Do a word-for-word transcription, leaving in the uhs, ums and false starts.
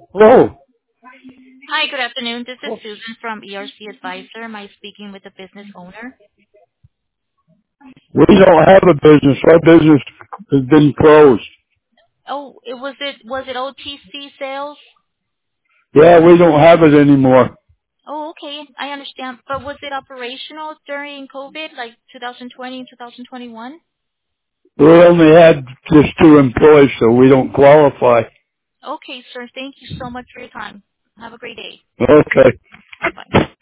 Hello. Hi, good afternoon. This is Susan from E R C Advisor. Am I speaking with the business owner? We don't have a business. Our business has been closed. Oh, it was it was it O T C sales? Yeah, we don't have it anymore. Oh, okay. I understand. But was it operational during COVID, like twenty twenty and twenty twenty-one? We only had just two employees, so we don't qualify. Okay, sir. Thank you so much for your time. Have a great day. Okay. Bye-bye.